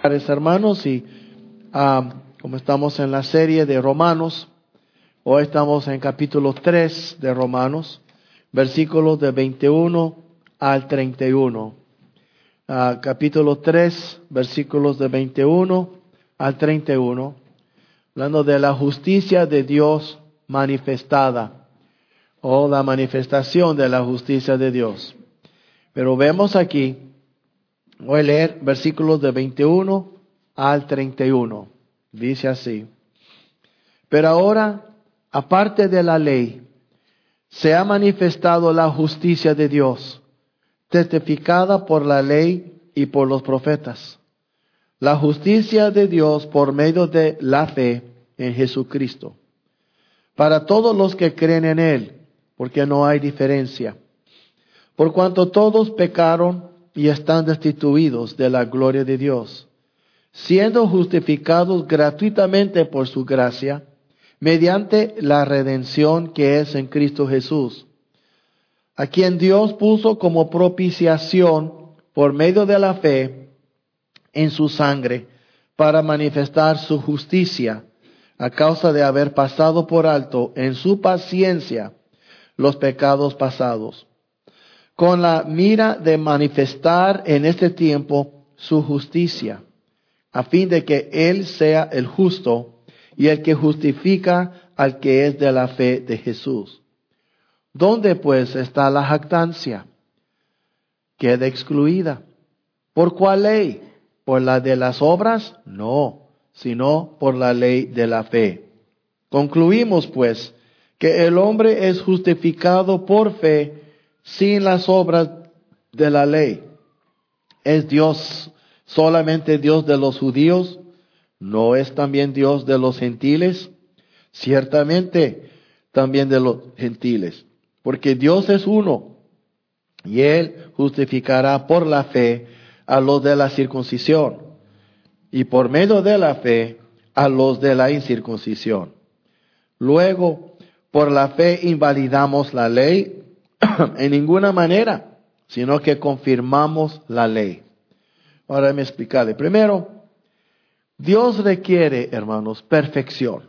Hermanos, y como estamos en la serie de Romanos, hoy estamos en capítulo 3 de Romanos, versículos de 21 al 31. Capítulo 3, versículos de 21 al 31, hablando de la justicia de Dios manifestada, o la manifestación de la justicia de Dios. Pero vemos aquí, voy a leer versículos de 21 al 31. Dice así: Pero ahora, aparte de la ley, se ha manifestado la justicia de Dios, testificada por la ley y por los profetas. La justicia de Dios por medio de la fe en Jesucristo, para todos los que creen en Él, porque no hay diferencia. Por cuanto todos pecaron y están destituidos de la gloria de Dios, siendo justificados gratuitamente por su gracia, mediante la redención que es en Cristo Jesús, a quien Dios puso como propiciación por medio de la fe en su sangre, para manifestar su justicia, a causa de haber pasado por alto en su paciencia los pecados pasados, con la mira de manifestar en este tiempo su justicia, a fin de que Él sea el justo y el que justifica al que es de la fe de Jesús. ¿Dónde pues está la jactancia? Queda excluida. ¿Por cuál ley? ¿Por la de las obras? No, sino por la ley de la fe. Concluimos pues que el hombre es justificado por fe sin las obras de la ley. ¿Es Dios solamente Dios de los judíos? ¿No es también Dios de los gentiles? Ciertamente también de los gentiles, porque Dios es uno, y Él justificará por la fe a los de la circuncisión, y por medio de la fe a los de la incircuncisión. Luego, por la fe invalidamos la ley en ninguna manera, sino que confirmamos la ley. Ahora me explicaré. Primero, Dios requiere, hermanos, perfección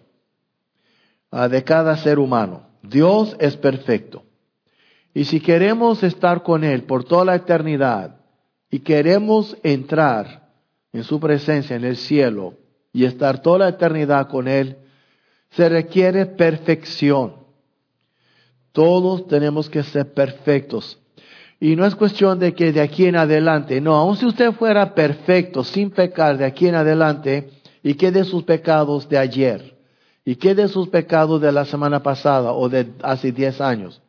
de cada ser humano. Dios es perfecto. Y si queremos estar con Él por toda la eternidad y queremos entrar en su presencia en el cielo y estar toda la eternidad con Él, se requiere perfección. Todos tenemos que ser perfectos. Y no es cuestión de que de aquí en adelante, no, aun si usted fuera perfecto, sin pecar de aquí en adelante, ¿y qué de sus pecados de ayer? ¿Y qué de sus pecados de la semana pasada o de hace 10 años?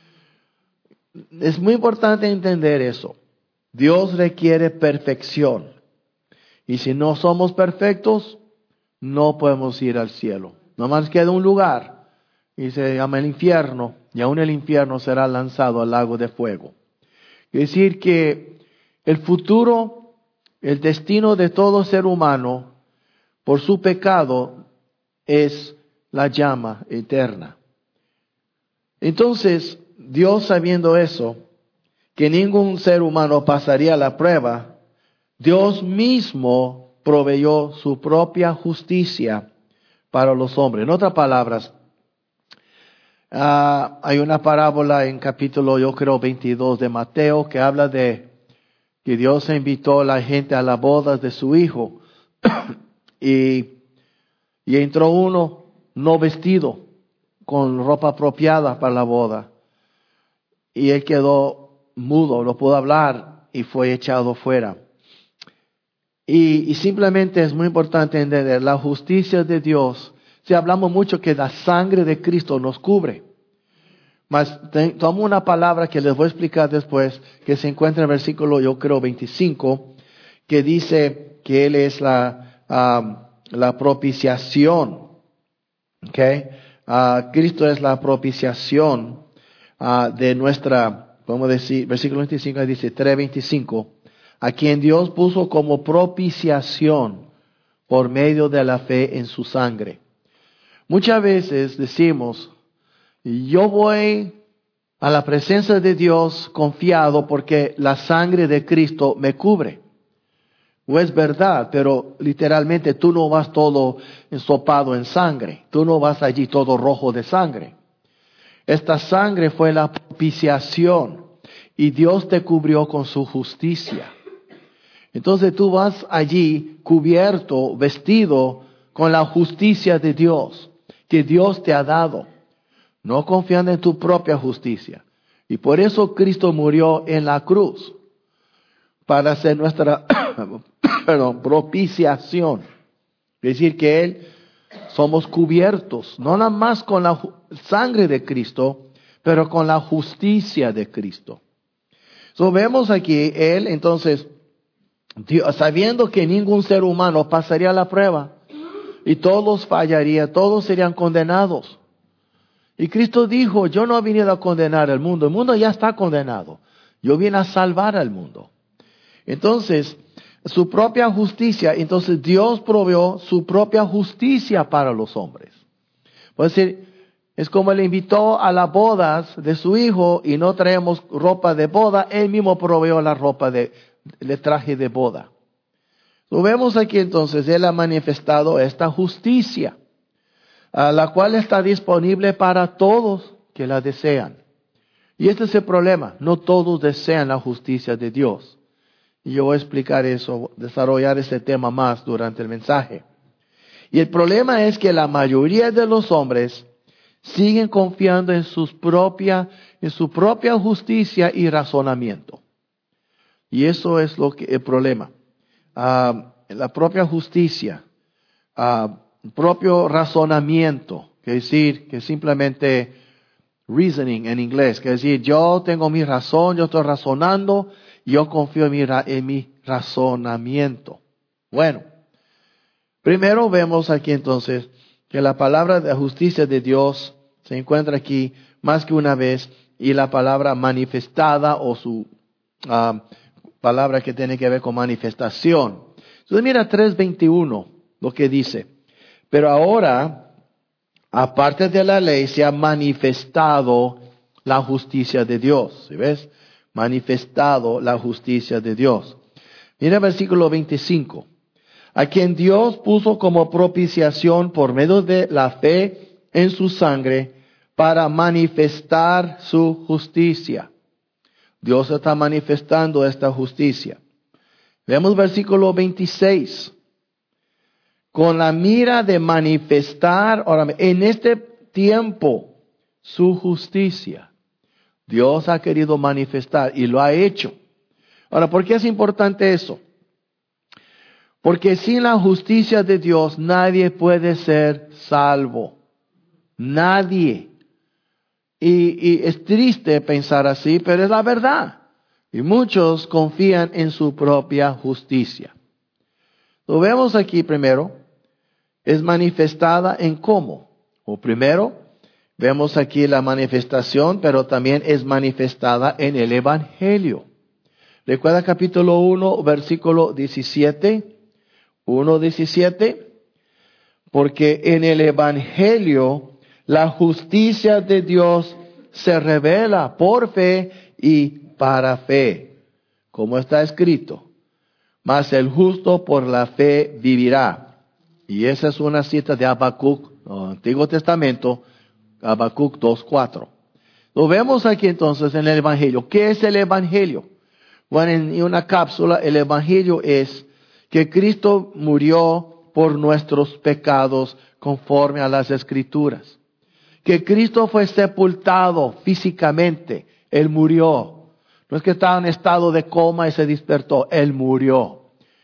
Es muy importante entender eso. Dios requiere perfección. Y si no somos perfectos, no podemos ir al cielo. Nomás queda un lugar y se llama el infierno, y aún el infierno será lanzado al lago de fuego. Es decir que el futuro, el destino de todo ser humano, por su pecado, es la llama eterna. Entonces, Dios, sabiendo eso, que ningún ser humano pasaría la prueba, Dios mismo proveyó su propia justicia para los hombres. En otras palabras, hay una parábola en capítulo, yo creo, 22 de Mateo, que habla de que Dios invitó a la gente a las bodas de su hijo y entró uno no vestido, con ropa apropiada para la boda, y él quedó mudo, no pudo hablar y fue echado fuera. Y simplemente es muy importante entender la justicia de Dios. Si hablamos mucho que la sangre de Cristo nos cubre. Mas tomo una palabra que les voy a explicar después, que se encuentra en el versículo, yo creo, 25, que dice que Él es la propiciación. Okay? Cristo es la propiciación de nuestra, podemos decir, versículo 25, dice 3:25, a quien Dios puso como propiciación por medio de la fe en su sangre. Muchas veces decimos, yo voy a la presencia de Dios confiado porque la sangre de Cristo me cubre. o es verdad, pero literalmente tú no vas todo ensopado en sangre. Tú no vas allí todo rojo de sangre. Esta sangre fue la propiciación y Dios te cubrió con su justicia. Entonces tú vas allí cubierto, vestido con la justicia de Dios, que Dios te ha dado, no confiando en tu propia justicia. Y por eso Cristo murió en la cruz, para hacer nuestra propiciación. Es decir, que Él somos cubiertos, no nada más con la sangre de Cristo, pero con la justicia de Cristo. So, vemos aquí, Él entonces, Dios, sabiendo que ningún ser humano pasaría la prueba, y todos fallarían, todos serían condenados. Y Cristo dijo, yo no he venido a condenar al mundo, el mundo ya está condenado. Yo vine a salvar al mundo. Entonces, su propia justicia, entonces Dios proveyó su propia justicia para los hombres. Puede decir, es como Él invitó a las bodas de su hijo y no traemos ropa de boda, Él mismo proveyó la ropa el traje de boda. Lo vemos aquí entonces, Él ha manifestado esta justicia, la cual está disponible para todos que la desean. Y este es el problema, no todos desean la justicia de Dios. Y yo voy a explicar eso, desarrollar ese tema más durante el mensaje. Y el problema es que la mayoría de los hombres siguen confiando en su propia justicia y razonamiento. Y eso es el problema. La propia justicia, propio razonamiento, que decir que simplemente reasoning en inglés, que decir yo tengo mi razón, yo estoy razonando, yo confío en mi razonamiento. Bueno, primero vemos aquí entonces que la palabra de justicia de Dios se encuentra aquí más que una vez y la palabra manifestada o su palabra que tiene que ver con manifestación. Entonces mira 3:21 lo que dice. Pero ahora, aparte de la ley, se ha manifestado la justicia de Dios. ¿Sí ves? Manifestado la justicia de Dios. Mira el versículo 25. A quien Dios puso como propiciación por medio de la fe en su sangre para manifestar su justicia. Dios está manifestando esta justicia. Vemos versículo 26. Con la mira de manifestar, ahora, en este tiempo, su justicia. Dios ha querido manifestar y lo ha hecho. Ahora, ¿por qué es importante eso? Porque sin la justicia de Dios nadie puede ser salvo. Nadie. Y es triste pensar así, pero es la verdad. Y muchos confían en su propia justicia. Lo vemos aquí primero. Es manifestada en cómo. O primero, vemos aquí la manifestación, pero también es manifestada en el Evangelio. Recuerda capítulo 1, versículo 17. 1:17. Porque en el Evangelio la justicia de Dios se revela por fe y para fe. Como está escrito. Mas el justo por la fe vivirá. Y esa es una cita de Habacuc, Antiguo Testamento, Habacuc 2:4. Lo vemos aquí entonces en el Evangelio. ¿Qué es el Evangelio? Bueno, en una cápsula, el Evangelio es que Cristo murió por nuestros pecados conforme a las Escrituras. Que Cristo fue sepultado físicamente. Él murió. No es que estaba en estado de coma y se despertó. Él murió.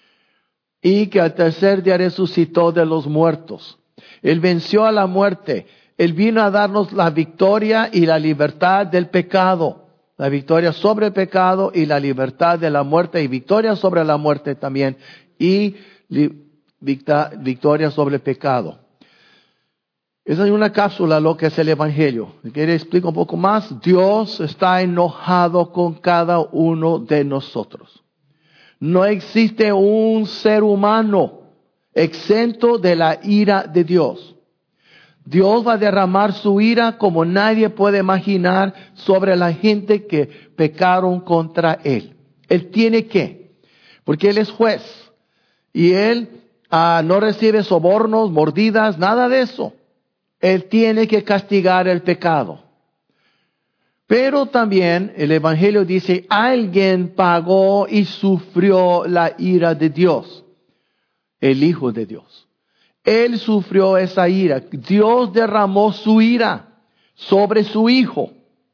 Y que al tercer día resucitó de los muertos. Él venció a la muerte. Él vino a darnos la victoria y la libertad del pecado. La victoria sobre el pecado y la libertad de la muerte y victoria sobre la muerte también. Y victoria sobre el pecado. Esa es una cápsula lo que es el Evangelio. Si quiere explicar un poco más, Dios está enojado con cada uno de nosotros. No existe un ser humano exento de la ira de Dios. Dios va a derramar su ira como nadie puede imaginar sobre la gente que pecaron contra Él. Él tiene que, porque Él es juez. Y Él no recibe sobornos, mordidas, nada de eso. Él tiene que castigar el pecado. Pero también el Evangelio dice, alguien pagó y sufrió la ira de Dios, el Hijo de Dios. Él sufrió esa ira. Dios derramó su ira sobre su Hijo.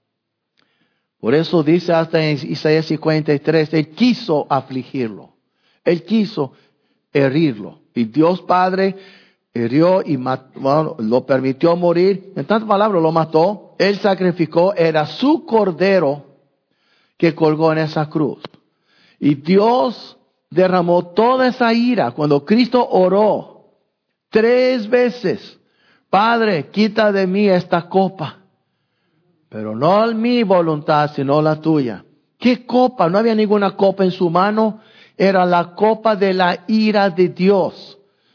Por eso dice hasta en Isaías 53, Él quiso afligirlo. Él quiso herirlo. Y Dios Padre hirió y mató, lo permitió morir. En tantas palabras, lo mató. Él sacrificó, era su cordero que colgó en esa cruz. Y Dios derramó toda esa ira cuando Cristo oró 3 veces. Padre, quita de mí esta copa. Pero no mi voluntad, sino la tuya. ¿Qué copa? No había ninguna copa en su mano. Era la copa de la ira de Dios.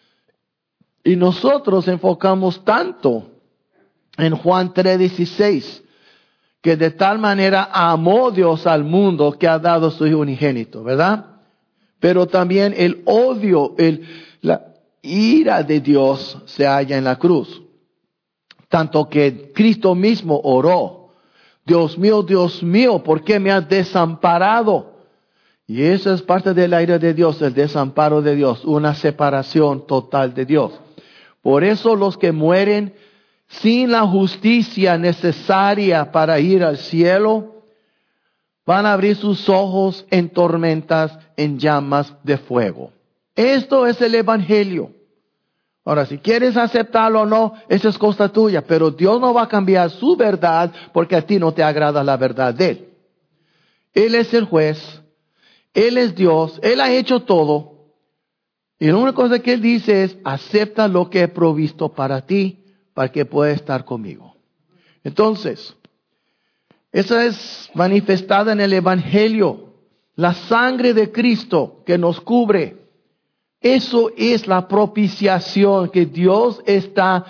Y nosotros enfocamos tanto en Juan 3:16, que de tal manera amó Dios al mundo que ha dado su Hijo unigénito, ¿verdad? Pero también el odio, la ira de Dios se halla en la cruz. Tanto que Cristo mismo oró, Dios mío, ¿por qué me has desamparado? Y eso es parte de la ira de Dios, el desamparo de Dios, una separación total de Dios. Por eso los que mueren sin la justicia necesaria para ir al cielo, van a abrir sus ojos en tormentas, en llamas de fuego. Esto es el Evangelio. Ahora, si quieres aceptarlo o no, esa es cosa tuya, pero Dios no va a cambiar su verdad porque a ti no te agrada la verdad de Él. Él es el juez, Él es Dios, Él ha hecho todo. Y la única cosa que Él dice es, acepta lo que he provisto para ti, para que puedas estar conmigo. Entonces, esa es manifestada en el Evangelio, la sangre de Cristo que nos cubre. Eso es la propiciación que Dios está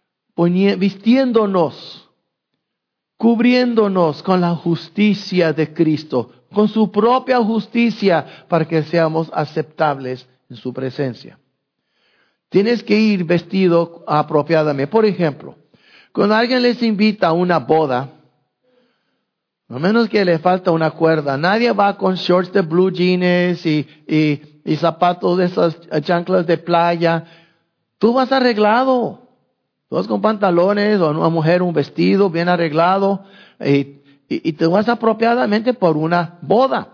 vistiéndonos, cubriéndonos con la justicia de Cristo, con su propia justicia para que seamos aceptables en su presencia. Tienes que ir vestido apropiadamente. Por ejemplo, cuando alguien les invita a una boda, a menos que le falta una cuerda, nadie va con shorts de blue jeans y zapatos de esas chanclas de playa. Tú vas arreglado. Tú vas con pantalones o una mujer un vestido bien arreglado y te vas apropiadamente por una boda.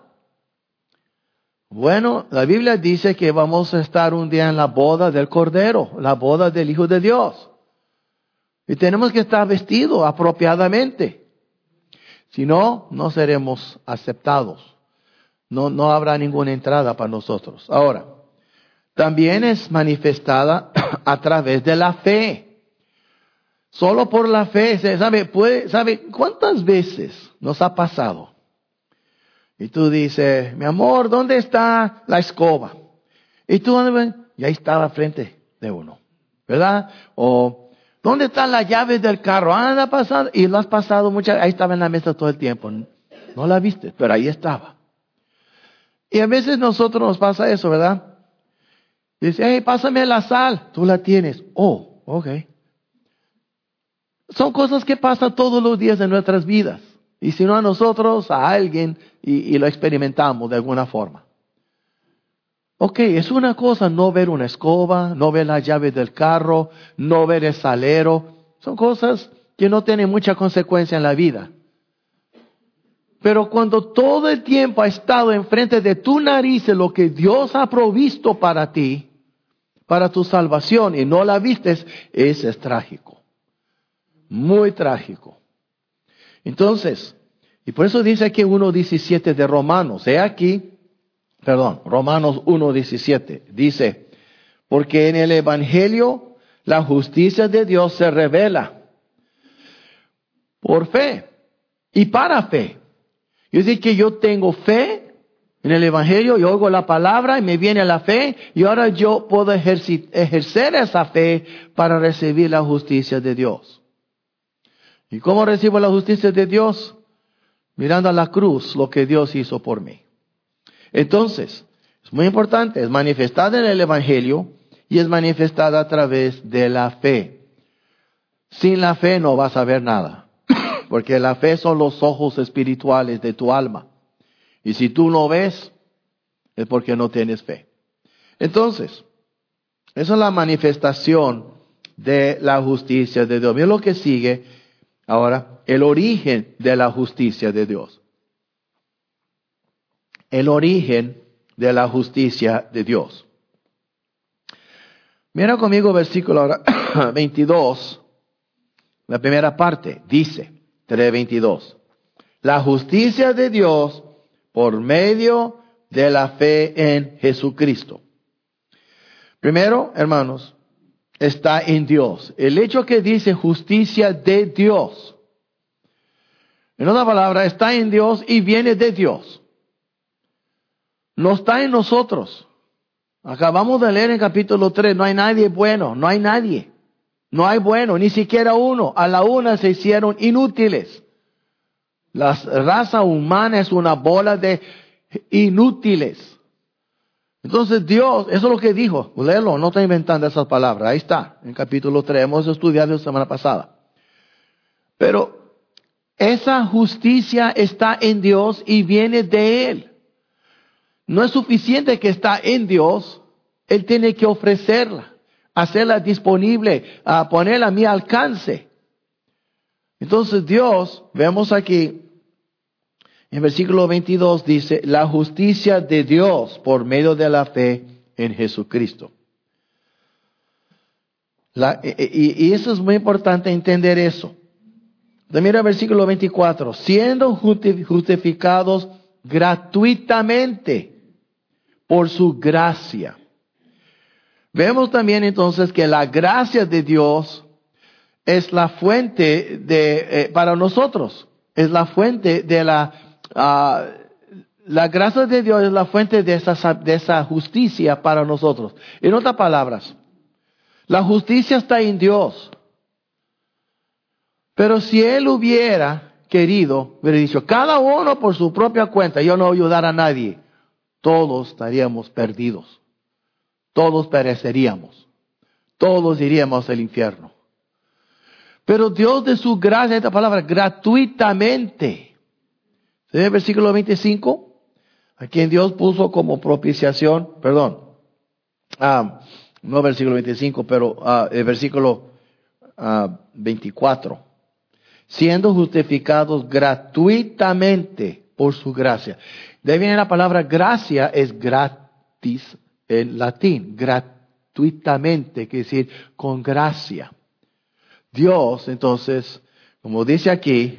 Bueno, la Biblia dice que vamos a estar un día en la boda del Cordero, la boda del Hijo de Dios. Y tenemos que estar vestidos apropiadamente. Si no, no seremos aceptados. No habrá ninguna entrada para nosotros. Ahora, también es manifestada a través de la fe. Solo por la fe, ¿sabe cuántas veces nos ha pasado? Y tú dices, mi amor, ¿dónde está la escoba? Y tú, y ahí estaba frente de uno, ¿verdad? O, ¿dónde están las llaves del carro? Anda pasando, y lo has pasado muchas, ahí estaba en la mesa todo el tiempo. No la viste, pero ahí estaba. Y a veces nosotros nos pasa eso, ¿verdad? Dice, hey, pásame la sal. Tú la tienes. Oh, ok. Son cosas que pasan todos los días en nuestras vidas. Y si no a nosotros, a alguien, y lo experimentamos de alguna forma. Ok, es una cosa no ver una escoba, no ver las llaves del carro, no ver el salero. Son cosas que no tienen mucha consecuencia en la vida. Pero cuando todo el tiempo ha estado enfrente de tu nariz lo que Dios ha provisto para ti, para tu salvación, y no la vistes, eso es trágico. Muy trágico. Entonces, y por eso dice aquí 1:17 de Romanos. Romanos 1:17. Dice, porque en el Evangelio la justicia de Dios se revela por fe y para fe. Es decir, que yo tengo fe en el Evangelio, yo oigo la palabra y me viene la fe, y ahora yo puedo ejercer esa fe para recibir la justicia de Dios. ¿Y cómo recibo la justicia de Dios? Mirando a la cruz, lo que Dios hizo por mí. Entonces, Es muy importante, es manifestada en el Evangelio y es manifestada a través de la fe. Sin la fe no vas a ver nada, porque la fe son los ojos espirituales de tu alma. Y si tú no ves, es porque no tienes fe. Entonces, esa es la manifestación de la justicia de Dios. Mira lo que sigue ahora, el origen de la justicia de Dios. El origen de la justicia de Dios. Mira conmigo versículo ahora 22, la primera parte, dice, 3:22. La justicia de Dios por medio de la fe en Jesucristo. Primero, hermanos, está en Dios. El hecho que dice justicia de Dios, en otra palabra, está en Dios y viene de Dios. No está en nosotros. Acabamos de leer en capítulo 3, no hay nadie bueno, no hay nadie. No hay bueno, ni siquiera uno. A la una se hicieron inútiles. La raza humana es una bola de inútiles. Entonces Dios, eso es lo que dijo, léelo, no estoy inventando esas palabras, ahí está, en capítulo 3, hemos estudiado la semana pasada. Pero esa justicia está en Dios y viene de Él. No es suficiente que está en Dios, Él tiene que ofrecerla, hacerla disponible, ponerla a mi alcance. Entonces Dios, vemos aquí, en versículo 22 dice, la justicia de Dios por medio de la fe en Jesucristo. Y eso es muy importante entender eso. Mira el versículo 24, siendo justificados gratuitamente por su gracia. Vemos también entonces que la gracia de Dios es la fuente para nosotros. Es la fuente de la gracia de Dios es la fuente de esa justicia para nosotros. En otras palabras, la justicia está en Dios. Pero si Él hubiera querido, hubiera dicho, cada uno por su propia cuenta, yo no voy a ayudar a nadie, todos estaríamos perdidos. Todos pereceríamos. Todos iríamos al infierno. Pero Dios de su gracia, esta palabra, gratuitamente. ¿Se ve el versículo 25? A quien Dios puso como propiciación, no versículo 25, pero el versículo 24. Siendo justificados gratuitamente por su gracia. De ahí viene la palabra gracia, es gratis en latín, gratuitamente, quiere decir con gracia. Dios, entonces, como dice aquí,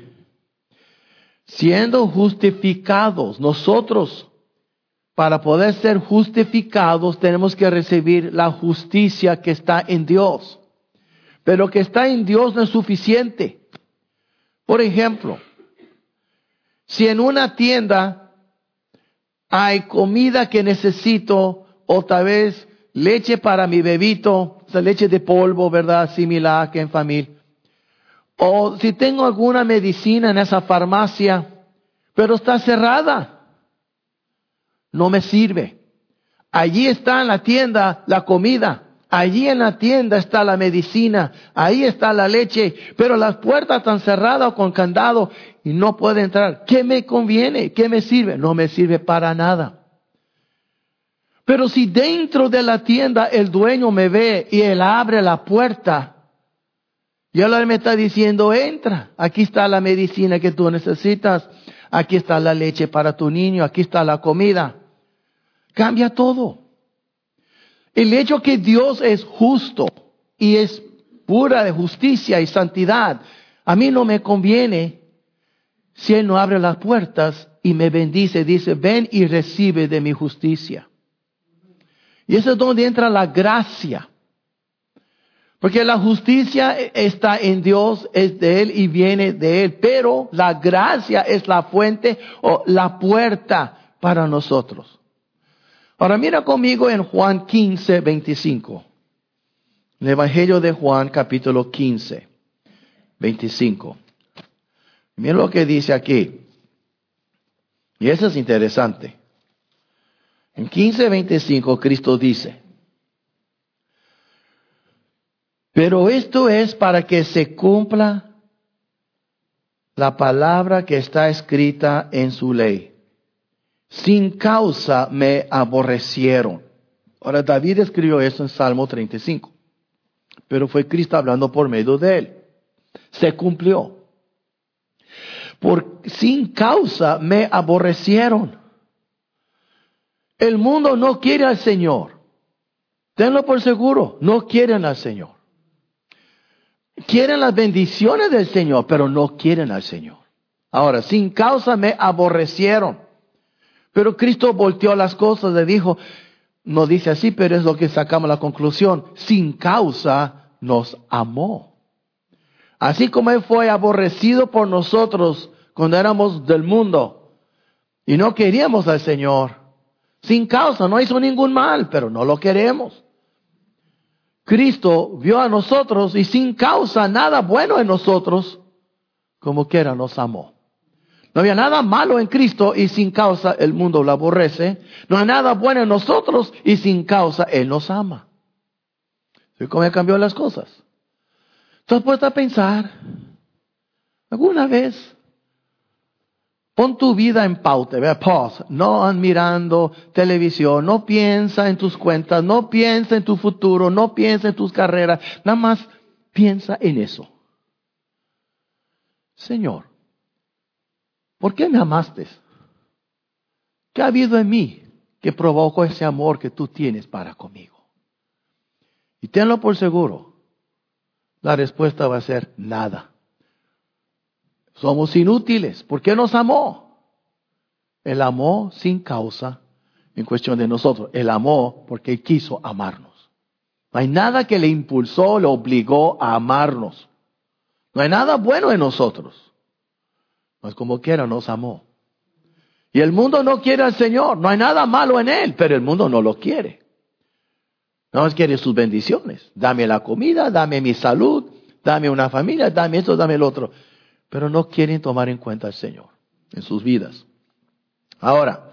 siendo justificados, nosotros, para poder ser justificados, tenemos que recibir la justicia que está en Dios. Pero que está en Dios no es suficiente. Por ejemplo, si en una tienda hay comida que necesito, o tal vez leche para mi bebito, o sea, leche de polvo, ¿verdad? Similar que en familia. O si tengo alguna medicina en esa farmacia, pero está cerrada, no me sirve. Allí está en la tienda la comida. Allí en la tienda está la medicina, ahí está la leche, pero las puertas están cerradas con candado y no puede entrar. ¿Qué me conviene? ¿Qué me sirve? No me sirve para nada. Pero si dentro de la tienda el dueño me ve y él abre la puerta, y él me está diciendo, entra, aquí está la medicina que tú necesitas, aquí está la leche para tu niño, aquí está la comida. Cambia todo. El hecho que Dios es justo y es pura de justicia y santidad, a mí no me conviene si Él no abre las puertas y me bendice, dice, ven y recibe de mi justicia. Y eso es donde entra la gracia. Porque la justicia está en Dios, es de Él y viene de Él. Pero la gracia es la fuente o la puerta para nosotros. Ahora mira conmigo en Juan 15, 25. El Evangelio de Juan, capítulo 15, 25. Mira lo que dice aquí. Y eso es interesante. En 15:25 Cristo dice: pero esto es para que se cumpla la palabra que está escrita en su ley. Sin causa me aborrecieron. Ahora David escribió eso en Salmo 35. Pero fue Cristo hablando por medio de él. Se cumplió. Sin causa me aborrecieron. El mundo no quiere al Señor. Tenlo por seguro, no quieren al Señor. Quieren las bendiciones del Señor, pero no quieren al Señor. Ahora, sin causa me aborrecieron. Pero Cristo volteó las cosas, le dijo, no dice así, pero es lo que sacamos la conclusión. Sin causa nos amó. Así como Él fue aborrecido por nosotros cuando éramos del mundo y no queríamos al Señor. Sin causa, no hizo ningún mal, pero no lo queremos. Cristo vio a nosotros y sin causa nada bueno en nosotros, como quiera nos amó. No había nada malo en Cristo y sin causa el mundo lo aborrece. No hay nada bueno en nosotros y sin causa Él nos ama. ¿Sí cómo cambió las cosas? Entonces puedes a pensar, alguna vez, pon tu vida en pauta, pause, no mirando televisión, no piensa en tus cuentas, no piensa en tu futuro, no piensa en tus carreras, nada más piensa en eso. Señor, ¿por qué me amaste? ¿Qué ha habido en mí que provocó ese amor que tú tienes para conmigo? Y tenlo por seguro, la respuesta va a ser nada. Somos inútiles. ¿Por qué nos amó? Él amó sin causa en cuestión de nosotros. Él amó porque Él quiso amarnos. No hay nada que le impulsó, le obligó a amarnos. No hay nada bueno en nosotros. Pues como quiera nos amó. Y el mundo no quiere al Señor. No hay nada malo en Él, pero el mundo no lo quiere. No más quiere sus bendiciones. Dame la comida, dame mi salud, dame una familia, dame esto, dame el otro. Pero no quieren tomar en cuenta al Señor en sus vidas. Ahora,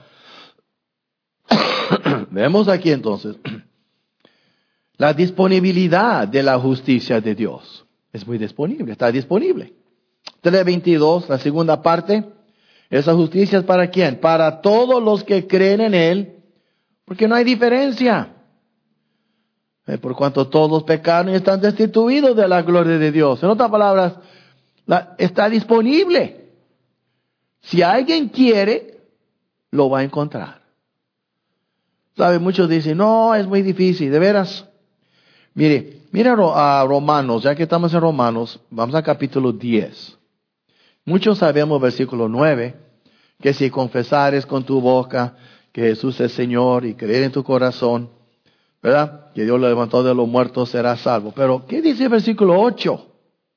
vemos aquí entonces la disponibilidad de la justicia de Dios. Es muy disponible, está disponible. 3:22, la segunda parte. Esa justicia es ¿para quién? Para todos los que creen en Él, porque no hay diferencia. Por cuanto todos pecaron y están destituidos de la gloria de Dios. En otras palabras, está disponible. Si alguien quiere, lo va a encontrar. ¿Sabe? Muchos dicen, no, es muy difícil, de veras. Mira a Romanos, ya que estamos en Romanos, vamos al capítulo 10. Muchos sabemos, versículo 9, que si confesares con tu boca que Jesús es Señor y creer en tu corazón, ¿verdad? Que Dios lo levantó de los muertos, serás salvo. Pero, ¿qué dice el versículo 8?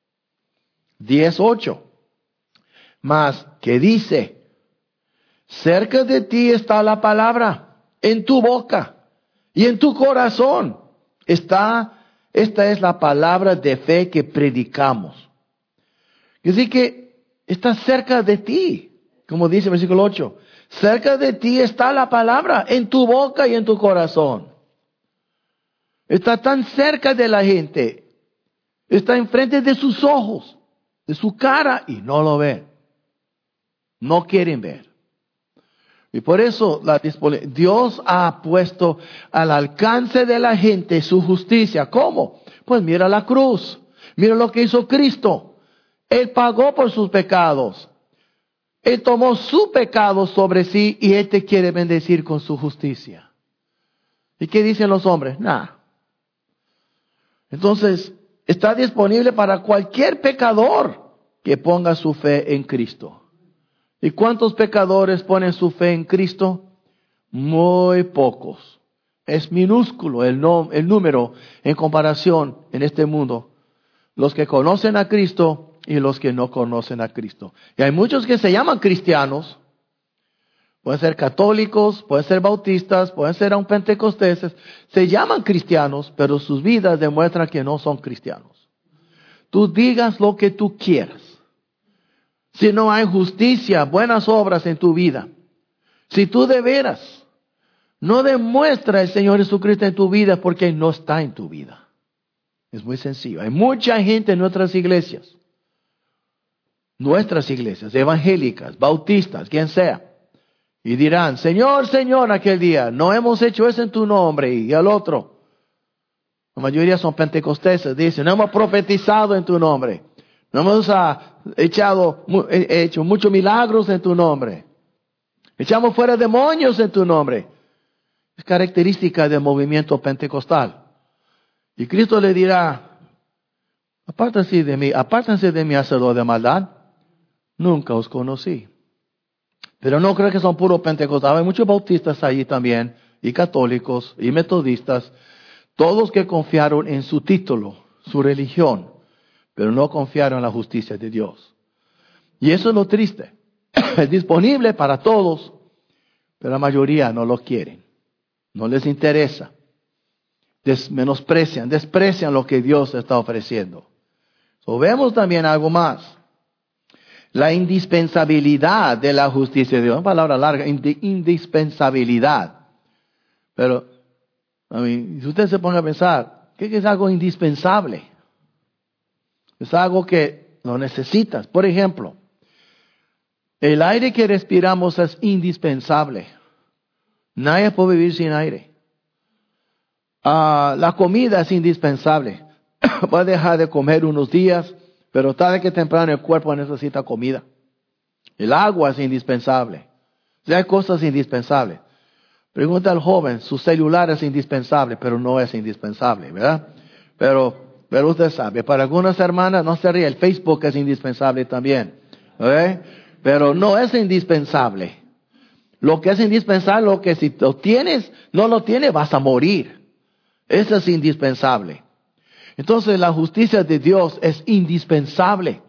10:8. Mas, ¿qué dice? Cerca de ti está la palabra, en tu boca y en tu corazón. Esta es la palabra de fe que predicamos. Así que está cerca de ti, como dice el versículo 8. Cerca de ti está la palabra, en tu boca y en tu corazón. Está tan cerca de la gente. Está enfrente de sus ojos, de su cara, y no lo ven. No quieren ver. Y por eso Dios ha puesto al alcance de la gente su justicia. ¿Cómo? Pues mira la cruz. Mira lo que hizo Cristo. Él pagó por sus pecados. Él tomó su pecado sobre sí y Él te quiere bendecir con su justicia. ¿Y qué dicen los hombres? Nada. Entonces, está disponible para cualquier pecador que ponga su fe en Cristo. ¿Y cuántos pecadores ponen su fe en Cristo? Muy pocos. Es minúsculo el número en comparación en este mundo. Los que conocen a Cristo y los que no conocen a Cristo. Y hay muchos que se llaman cristianos. Pueden ser católicos, pueden ser bautistas, pueden ser aún pentecosteses. Se llaman cristianos, pero sus vidas demuestran que no son cristianos. Tú digas lo que tú quieras. Si no hay justicia, buenas obras en tu vida. Si tú de veras no demuestra el Señor Jesucristo en tu vida porque no está en tu vida. Es muy sencillo. Hay mucha gente en nuestras iglesias, evangélicas, bautistas, quien sea, y dirán, Señor, Señor, aquel día, no hemos hecho eso en tu nombre, y al otro. La mayoría son pentecosteses, dicen, no hemos profetizado en tu nombre, no hemos hecho muchos milagros en tu nombre, echamos fuera demonios en tu nombre. Es característica del movimiento pentecostal. Y Cristo le dirá, apártense de mí, hacedor de maldad, nunca os conocí. Pero no creo que son puros pentecostales, hay muchos bautistas allí también, y católicos, y metodistas, todos que confiaron en su título, su religión, pero no confiaron en la justicia de Dios. Y eso es lo triste. Es disponible para todos, pero la mayoría no lo quieren. No les interesa. Desprecian lo que Dios está ofreciendo. Vemos también algo más. La indispensabilidad de la justicia de Dios. Una palabra larga, indispensabilidad. Pero, si usted se pone a pensar, ¿qué es algo indispensable? Es algo que lo necesitas. Por ejemplo, el aire que respiramos es indispensable. Nadie puede vivir sin aire. La comida es indispensable. Puede dejar de comer unos días, pero tarde que temprano el cuerpo necesita comida. El agua es indispensable. O sea, hay cosas indispensables. Pregunta al joven, su celular es indispensable, pero no es indispensable, ¿verdad? Pero usted sabe, para algunas hermanas, no se ríe, el Facebook es indispensable también. ¿Okay? Pero no es indispensable. Lo que es indispensable, lo que si lo tienes, no lo tienes, vas a morir. Eso es indispensable. Entonces la justicia de Dios es indispensable.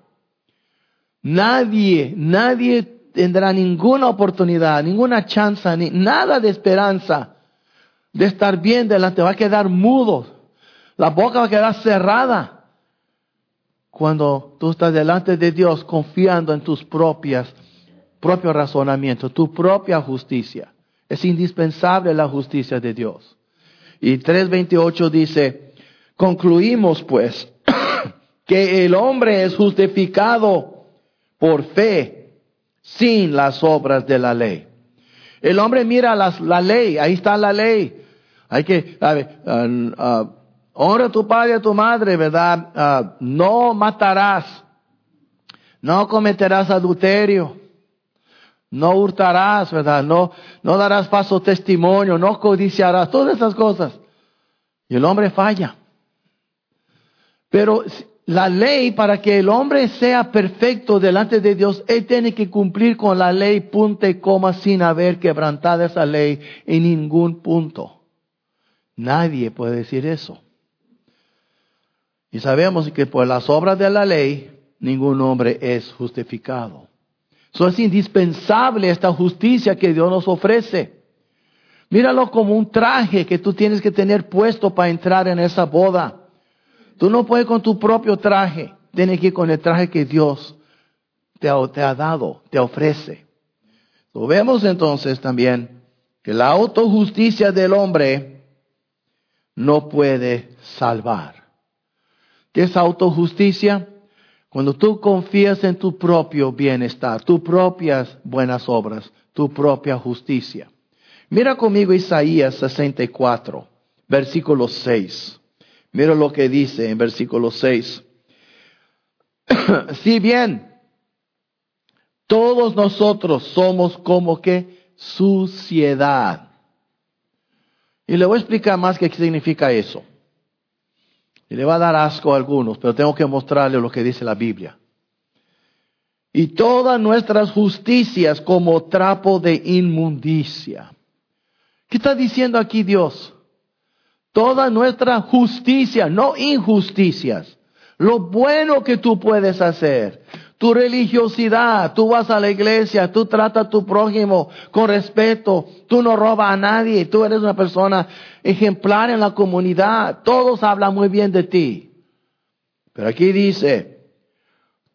Nadie tendrá ninguna oportunidad, ninguna chance, nada de esperanza de estar bien delante. Va a quedar mudo. La boca va a quedar cerrada. Cuando tú estás delante de Dios confiando en tus propio razonamiento, tu propia justicia. Es indispensable la justicia de Dios. Y 3:28 dice, concluimos pues que el hombre es justificado por fe sin las obras de la ley. El hombre mira la ley, ahí está la ley. Hay que, honra a tu padre y a tu madre, ¿verdad? No matarás, no cometerás adulterio, no hurtarás, ¿verdad? No darás falso testimonio, no codiciarás, todas esas cosas. Y el hombre falla. Pero la ley, para que el hombre sea perfecto delante de Dios, él tiene que cumplir con la ley punto y coma sin haber quebrantado esa ley en ningún punto. Nadie puede decir eso. Y sabemos que por las obras de la ley, ningún hombre es justificado. Es indispensable esta justicia que Dios nos ofrece. Míralo como un traje que tú tienes que tener puesto para entrar en esa boda. Tú no puedes con tu propio traje. Tienes que ir con el traje que Dios te ha dado, te ofrece. Vemos entonces también que la autojusticia del hombre no puede salvar. ¿Qué es autojusticia? Cuando tú confías en tu propio bienestar, tus propias buenas obras, tu propia justicia. Mira conmigo Isaías 64, versículo 6. Mira lo que dice en versículo 6. Si bien todos nosotros somos como que suciedad. Y le voy a explicar más qué significa eso. Y le va a dar asco a algunos, pero tengo que mostrarle lo que dice la Biblia. Y todas nuestras justicias como trapo de inmundicia. ¿Qué está diciendo aquí Dios? Toda nuestra justicia, no injusticias. Lo bueno que tú puedes hacer. Tu religiosidad, tú vas a la iglesia, tú tratas a tu prójimo con respeto, tú no robas a nadie, tú eres una persona ejemplar en la comunidad, todos hablan muy bien de ti. Pero aquí dice,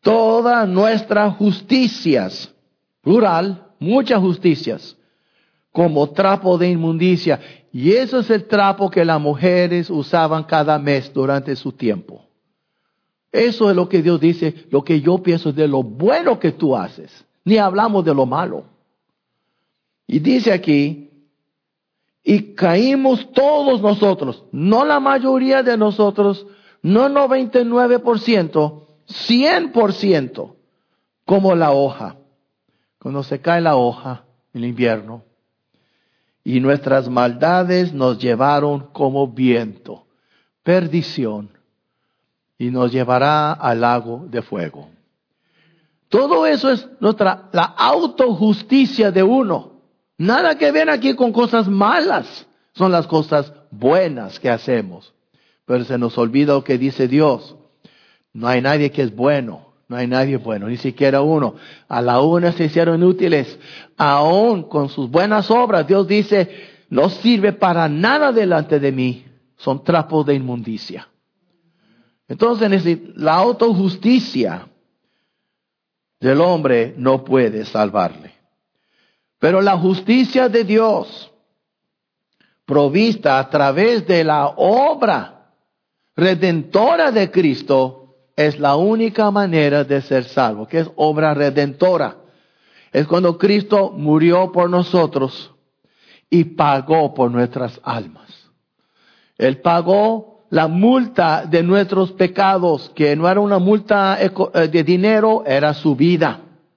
todas nuestras justicias, plural, muchas justicias, como trapo de inmundicia. Y eso es el trapo que las mujeres usaban cada mes durante su tiempo. Eso es lo que Dios dice, lo que yo pienso de lo bueno que tú haces. Ni hablamos de lo malo. Y dice aquí, y caímos todos nosotros, no la mayoría de nosotros, no 99%, 100%, como la hoja. Cuando se cae la hoja en el invierno. Y nuestras maldades nos llevaron como viento, perdición, y nos llevará al lago de fuego. Todo eso es la autojusticia de uno. Nada que ver aquí con cosas malas, son las cosas buenas que hacemos. Pero se nos olvida lo que dice Dios. No hay nadie que es bueno. No hay nadie bueno, ni siquiera uno. A la una se hicieron inútiles. Aún con sus buenas obras, Dios dice, no sirve para nada delante de mí. Son trapos de inmundicia. Entonces, la autojusticia del hombre no puede salvarle. Pero la justicia de Dios, provista a través de la obra redentora de Cristo, es la única manera de ser salvo. ¿Qué es obra redentora? Es cuando Cristo murió por nosotros y pagó por nuestras almas. Él pagó la multa de nuestros pecados, que no era una multa de dinero, era su vida.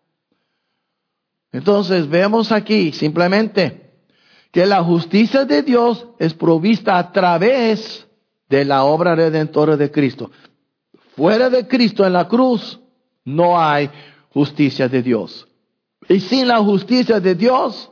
Entonces vemos aquí simplemente que la justicia de Dios es provista a través de la obra redentora de Cristo. Fuera de Cristo en la cruz no hay justicia de Dios. Y sin la justicia de Dios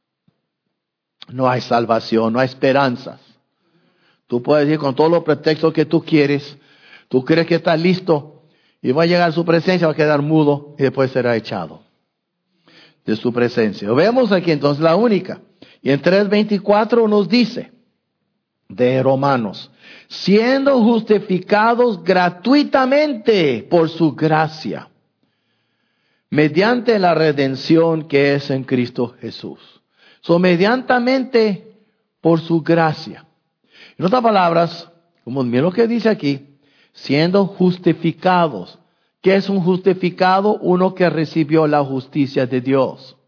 no hay salvación, no hay esperanzas. Tú puedes ir con todos los pretextos que tú quieres. Tú crees que estás listo y va a llegar a su presencia, va a quedar mudo y después será echado de su presencia. Lo vemos aquí entonces la única. Y en 3:24 nos dice de Romanos, siendo justificados gratuitamente por su gracia, mediante la redención que es en Cristo Jesús. Mediantemente por su gracia. En otras palabras, como miren lo que dice aquí, siendo justificados. ¿Qué es un justificado? Uno que recibió la justicia de Dios.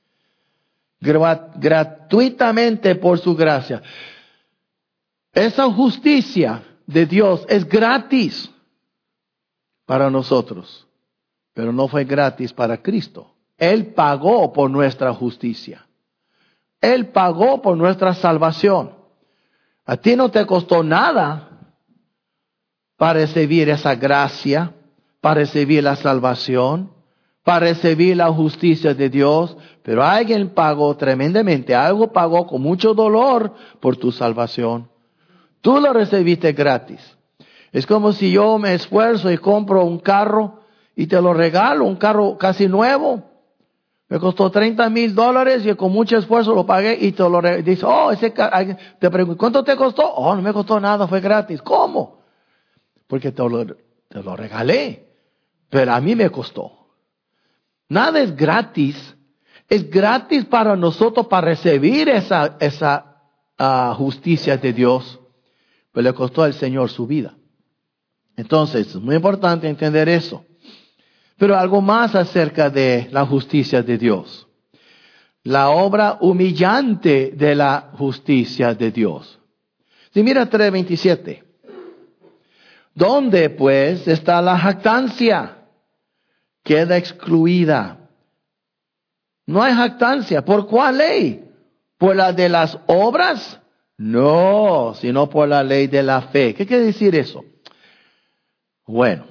Gratuitamente por su gracia. Esa justicia de Dios es gratis para nosotros, pero no fue gratis para Cristo. Él pagó por nuestra justicia. Él pagó por nuestra salvación. A ti no te costó nada para recibir esa gracia, para recibir la salvación, para recibir la justicia de Dios, pero alguien pagó tremendamente, algo pagó con mucho dolor por tu salvación. Tú lo recibiste gratis. Es como si yo me esfuerzo y compro un carro y te lo regalo, un carro casi nuevo. Me costó $30,000 y con mucho esfuerzo lo pagué y te lo dice, te pregunto, ¿cuánto te costó? Oh, no me costó nada, fue gratis. ¿Cómo? Porque te lo regalé, pero a mí me costó. Nada es gratis. Es gratis para nosotros para recibir esa justicia de Dios. Pero le costó al Señor su vida. Entonces, es muy importante entender eso. Pero algo más acerca de la justicia de Dios. La obra humillante de la justicia de Dios. Si mira 3:27. ¿Dónde pues está la jactancia? Queda excluida. No hay jactancia. ¿Por cuál ley? ¿Por la de las obras? No, sino por la ley de la fe. ¿Qué quiere decir eso? Bueno,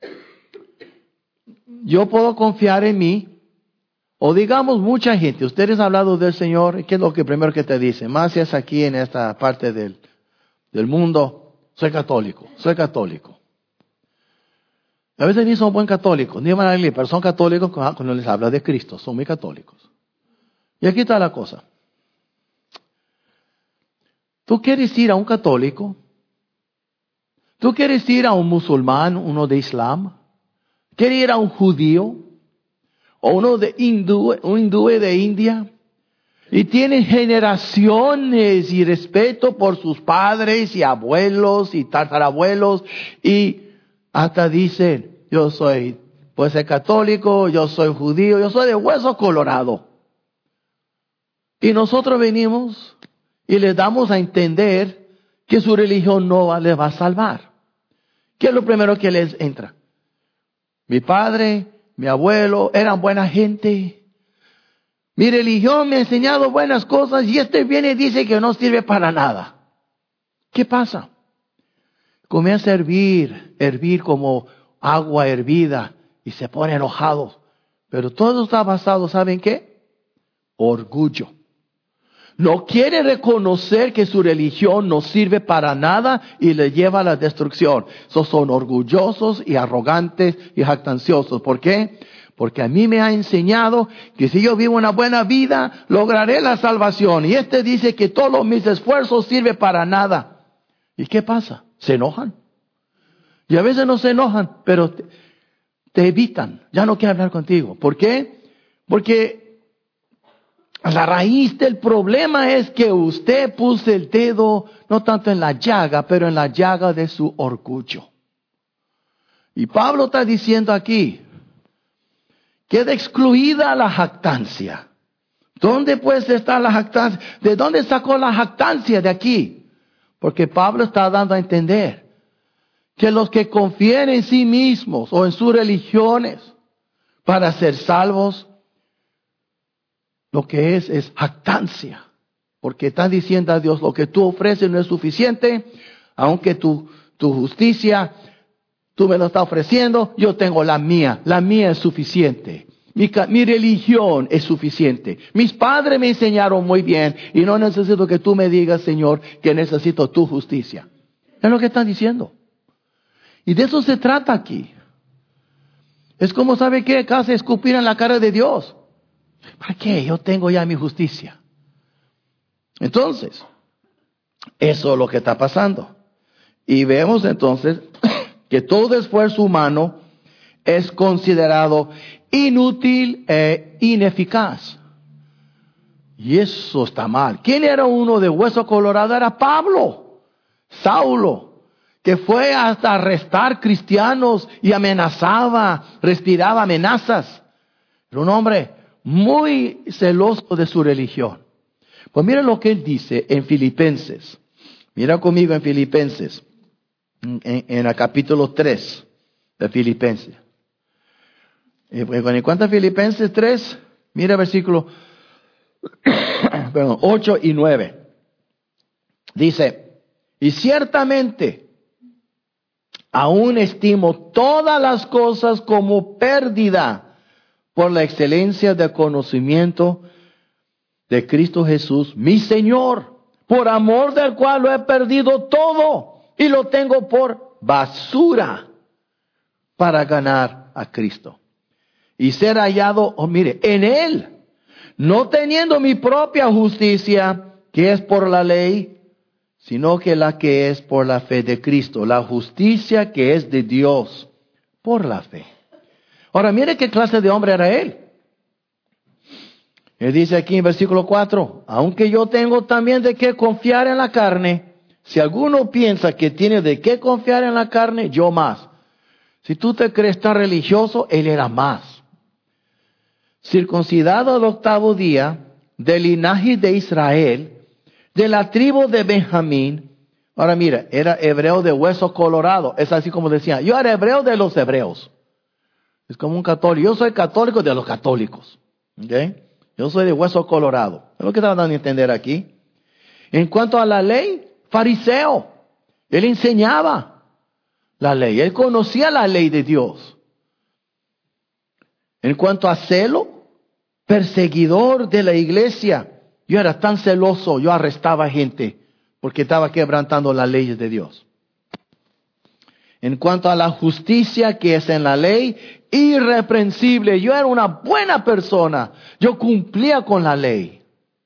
yo puedo confiar en mí, o digamos mucha gente, ustedes han hablado del Señor, ¿qué es lo que primero que te dicen? Más si es aquí en esta parte del mundo, soy católico. A veces ni son buen católicos, ni van a la iglesia, pero son católicos cuando les habla de Cristo, son muy católicos. Y aquí está la cosa. ¿Tú quieres ir a un católico? ¿Tú quieres ir a un musulmán, uno de Islam? ¿Quieres ir a un judío? ¿O uno de un hindú de India? Y tienen generaciones y respeto por sus padres y abuelos y tatarabuelos. Y hasta dicen, yo soy, puede ser católico, yo soy judío, yo soy de hueso colorado. Y nosotros venimos y les damos a entender que su religión no les va a salvar. ¿Qué es lo primero que les entra? Mi padre, mi abuelo eran buena gente. Mi religión me ha enseñado buenas cosas y este viene y dice que no sirve para nada. ¿Qué pasa? Comienza a hervir como agua hervida y se pone enojado. Pero todo está basado, ¿saben qué? Orgullo. No quiere reconocer que su religión no sirve para nada y le lleva a la destrucción. Son orgullosos y arrogantes y jactanciosos. ¿Por qué? Porque a mí me ha enseñado que si yo vivo una buena vida, lograré la salvación. Y este dice que todos mis esfuerzos sirven para nada. ¿Y qué pasa? Se enojan. Y a veces no se enojan, pero te evitan. Ya no quieren hablar contigo. ¿Por qué? Porque la raíz del problema es que usted puso el dedo no tanto en la llaga, pero en la llaga de su orgullo. Y Pablo está diciendo aquí, queda excluida la jactancia. ¿Dónde pues está la jactancia? ¿De dónde sacó la jactancia de aquí? Porque Pablo está dando a entender que los que confían en sí mismos o en sus religiones para ser salvos, lo que es jactancia. Porque están diciendo a Dios, lo que tú ofreces no es suficiente, aunque tu justicia, tú me lo estás ofreciendo, yo tengo la mía es suficiente. Mi religión es suficiente. Mis padres me enseñaron muy bien y no necesito que tú me digas, Señor, que necesito tu justicia. Es lo que están diciendo. Y de eso se trata aquí. Es como, ¿sabe qué? Casi escupir en la cara de Dios. ¿Para qué? Yo tengo ya mi justicia. Entonces, eso es lo que está pasando. Y vemos entonces que todo esfuerzo humano es considerado inútil e ineficaz. Y eso está mal. ¿Quién era uno de hueso colorado? Era Pablo, Saulo, que fue hasta arrestar cristianos y amenazaba, respiraba amenazas. Era un hombre muy celoso de su religión. Pues mira lo que él dice en Filipenses. Mira conmigo en Filipenses, en el capítulo 3 de Filipenses. En cuanto a Filipenses 3, mira versículo 8 y 9. Dice, y ciertamente aún estimo todas las cosas como pérdida por la excelencia del conocimiento de Cristo Jesús, mi Señor, por amor del cual lo he perdido todo y lo tengo por basura para ganar a Cristo. Y ser hallado, mire, en Él, no teniendo mi propia justicia, que es por la ley, sino que la que es por la fe de Cristo, la justicia que es de Dios, por la fe. Ahora, mire qué clase de hombre era él. Él dice aquí en versículo 4, aunque yo tengo también de qué confiar en la carne, si alguno piensa que tiene de qué confiar en la carne, yo más. Si tú te crees tan religioso, él era más. Circuncidado al 8º día, del linaje de Israel, de la tribu de Benjamín. Ahora mira, era hebreo de hueso colorado. Es así como decía, yo era hebreo de los hebreos. Es como un católico. Yo soy católico de los católicos. ¿Okay? Yo soy de hueso colorado. Es lo que estaba dando a entender aquí. En cuanto a la ley, fariseo. Él enseñaba la ley. Él conocía la ley de Dios. En cuanto a celo, perseguidor de la iglesia. Yo era tan celoso, yo arrestaba gente porque estaba quebrantando las leyes de Dios. En cuanto a la justicia que es en la ley, irreprensible. Yo era una buena persona. Yo cumplía con la ley.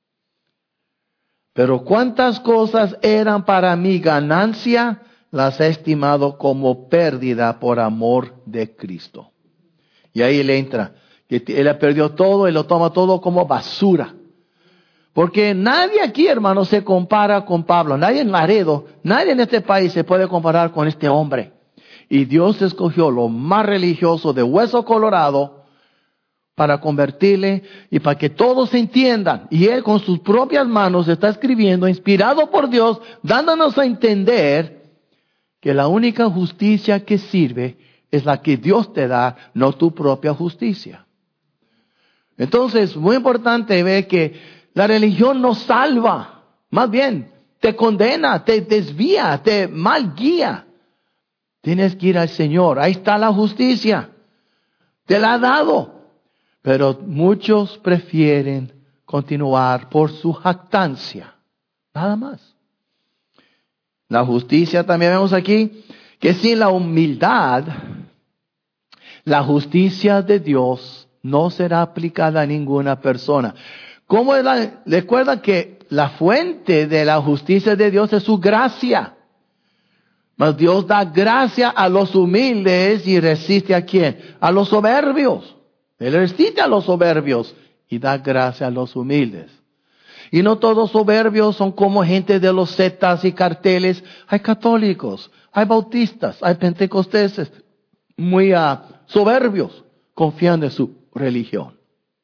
Pero cuántas cosas eran para mi ganancia, las he estimado como pérdida por amor de Cristo. Y ahí le entra, que él perdió todo y lo toma todo como basura. Porque nadie aquí, hermano, se compara con Pablo. Nadie en Laredo, nadie en este país se puede comparar con este hombre. Y Dios escogió lo más religioso de Hueso Colorado para convertirle y para que todos entiendan. Y Él con sus propias manos está escribiendo, inspirado por Dios, dándonos a entender que la única justicia que sirve es la que Dios te da, no tu propia justicia. Entonces, muy importante ver que la religión no salva, más bien te condena, te desvía, te malguía. Tienes que ir al Señor, ahí está la justicia, te la ha dado. Pero muchos prefieren continuar por su jactancia, nada más. La justicia también vemos aquí, que sin la humildad, la justicia de Dios no será aplicada a ninguna persona. ¿Cómo es recuerda que la fuente de la justicia de Dios es su gracia? Mas Dios da gracia a los humildes y resiste ¿a quién? A los soberbios. Él resiste a los soberbios y da gracia a los humildes. Y no todos soberbios son como gente de los sectas y carteles. Hay católicos, hay bautistas, hay pentecosteses muy soberbios, confiando en su religión.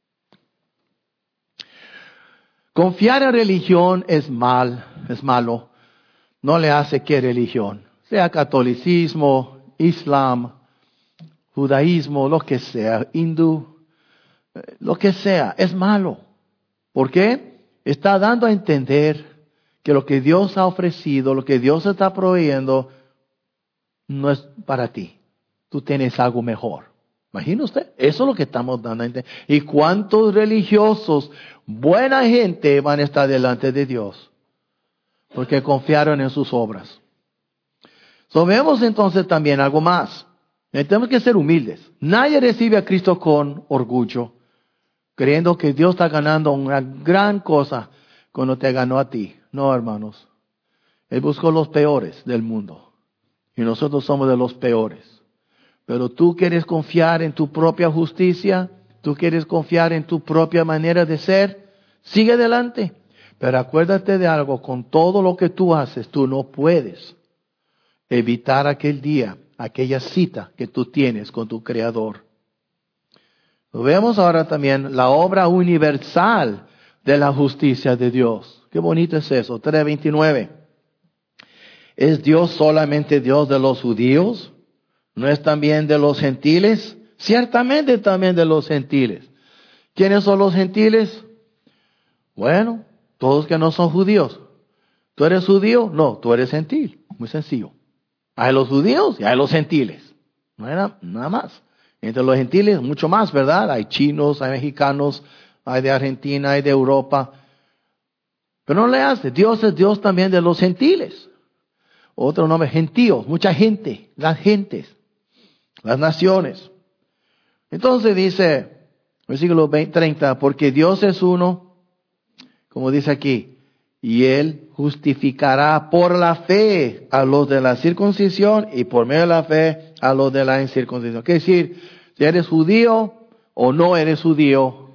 Confiar en religión es malo. No le hace que religión, sea catolicismo, islam, judaísmo, lo que sea, hindú, lo que sea, es malo. ¿Por qué? Está dando a entender que lo que Dios ha ofrecido, lo que Dios está proveyendo, no es para ti. Tú tienes algo mejor. ¿Imagina usted? Eso es lo que estamos dando a entender. ¿Y cuántos religiosos, buena gente, van a estar delante de Dios? Porque confiaron en sus obras. Vemos entonces también algo más. Tenemos que ser humildes. Nadie recibe a Cristo con orgullo, creyendo que Dios está ganando una gran cosa cuando te ganó a ti. No, hermanos. Él buscó los peores del mundo. Y nosotros somos de los peores. Pero tú quieres confiar en tu propia justicia, tú quieres confiar en tu propia manera de ser, sigue adelante. Pero acuérdate de algo, con todo lo que tú haces, tú no puedes evitar aquel día, aquella cita que tú tienes con tu Creador. Vemos ahora también la obra universal de la justicia de Dios. Qué bonito es eso. 3:29. ¿Es Dios solamente Dios de los judíos? ¿No es también de los gentiles? Ciertamente también de los gentiles. ¿Quiénes son los gentiles? Bueno, todos que no son judíos. ¿Tú eres judío? No, tú eres gentil. Muy sencillo. Hay los judíos y hay los gentiles. No hay nada más. Entre los gentiles, mucho más, ¿verdad? Hay chinos, hay mexicanos, hay de Argentina, hay de Europa. Pero no le hace. Dios es Dios también de los gentiles. Otro nombre, gentíos, mucha gente, las gentes, las naciones. Entonces dice, versículo 30, porque Dios es uno, como dice aquí, y Él justificará por la fe a los de la circuncisión y por medio de la fe a los de la incircuncisión. Quiere decir, si eres judío o no eres judío,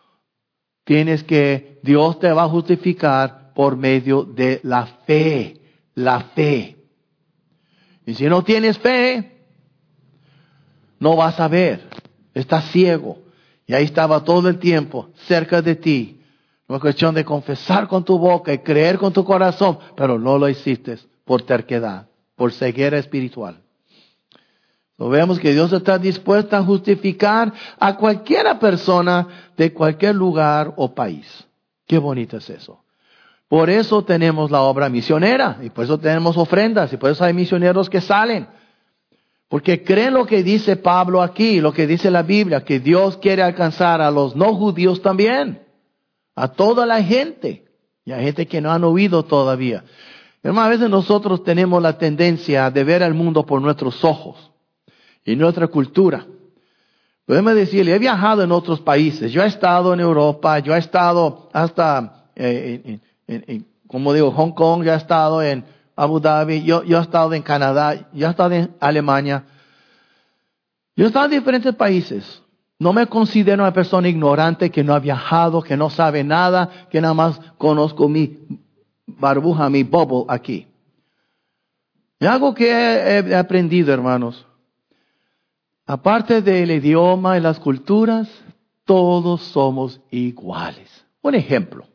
Dios te va a justificar por medio de la fe. La fe. Y si no tienes fe, no vas a ver. Estás ciego. Y ahí estaba todo el tiempo, cerca de ti. No es cuestión de confesar con tu boca y creer con tu corazón, pero no lo hiciste por terquedad, por ceguera espiritual. Vemos que Dios está dispuesto a justificar a cualquiera persona de cualquier lugar o país. Qué bonito es eso. Por eso tenemos la obra misionera y por eso tenemos ofrendas y por eso hay misioneros que salen. Porque creen lo que dice Pablo aquí, lo que dice la Biblia, que Dios quiere alcanzar a los no judíos también, a toda la gente y a gente que no han oído todavía. Hermano, a veces nosotros tenemos la tendencia de ver al mundo por nuestros ojos y nuestra cultura. Podemos decirle, he viajado en otros países, yo he estado en Europa, yo he estado hasta como digo, Hong Kong, yo he estado en Abu Dhabi, yo he estado en Canadá, yo he estado en Alemania. Yo he estado en diferentes países. No me considero una persona ignorante que no ha viajado, que no sabe nada, que nada más conozco mi burbuja, mi bubble aquí. Y algo que he aprendido, hermanos, aparte del idioma y las culturas, todos somos iguales. Un ejemplo.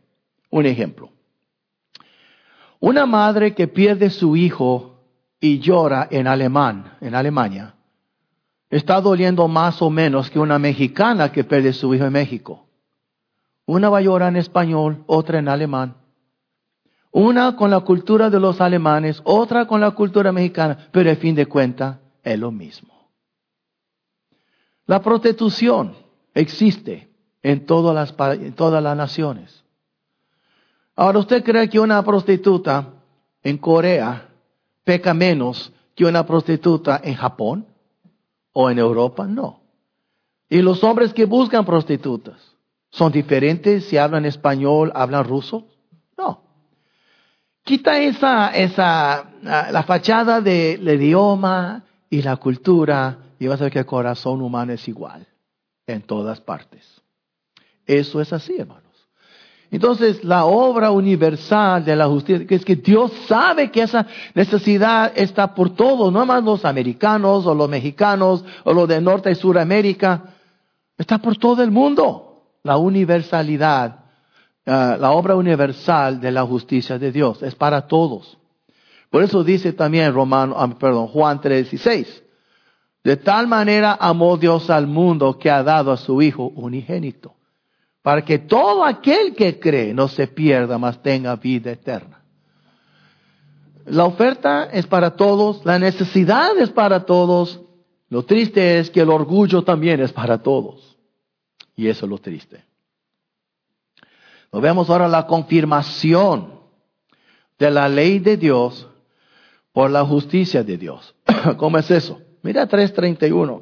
Una madre que pierde su hijo y llora en Alemania, está doliendo más o menos que una mexicana que pierde su hijo en México. Una va a llorar en español, otra en alemán. Una con la cultura de los alemanes, otra con la cultura mexicana, pero al fin de cuentas es lo mismo. La prostitución existe en todas las naciones. Ahora, ¿usted cree que una prostituta en Corea peca menos que una prostituta en Japón o en Europa? No. ¿Y los hombres que buscan prostitutas son diferentes si hablan español, hablan ruso? No. Quita la fachada del idioma y la cultura y vas a ver que el corazón humano es igual en todas partes. Eso es así, hermanos. Entonces, la obra universal de la justicia, que es que Dios sabe que esa necesidad está por todos, no más los americanos o los mexicanos o los de Norte y Suramérica, está por todo el mundo. La universalidad, la obra universal de la justicia de Dios es para todos. Por eso dice también Juan 3:16, de tal manera amó Dios al mundo que ha dado a su Hijo unigénito, para que todo aquel que cree no se pierda, mas tenga vida eterna. La oferta es para todos, la necesidad es para todos. Lo triste es que el orgullo también es para todos. Y eso es lo triste. Nos vemos ahora la confirmación de la ley de Dios por la justicia de Dios. ¿Cómo es eso? Mira 3:31.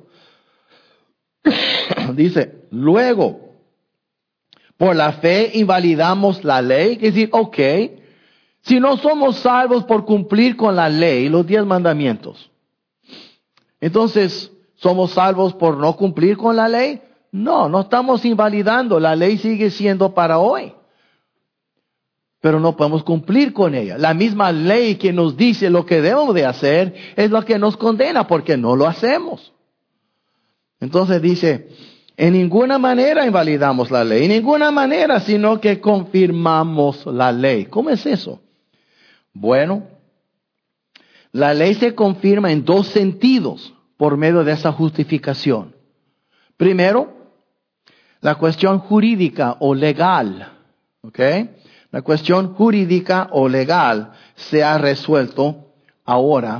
Dice, luego, por la fe invalidamos la ley. Es decir, si no somos salvos por cumplir con la ley, los 10 mandamientos, entonces, ¿somos salvos por no cumplir con la ley? No estamos invalidando. La ley sigue siendo para hoy. Pero no podemos cumplir con ella. La misma ley que nos dice lo que debemos de hacer es lo que nos condena porque no lo hacemos. Entonces dice, en ninguna manera invalidamos la ley, en ninguna manera, sino que confirmamos la ley. ¿Cómo es eso? Bueno, la ley se confirma en 2 sentidos por medio de esa justificación. Primero, la cuestión jurídica o legal, La cuestión jurídica o legal se ha resuelto ahora,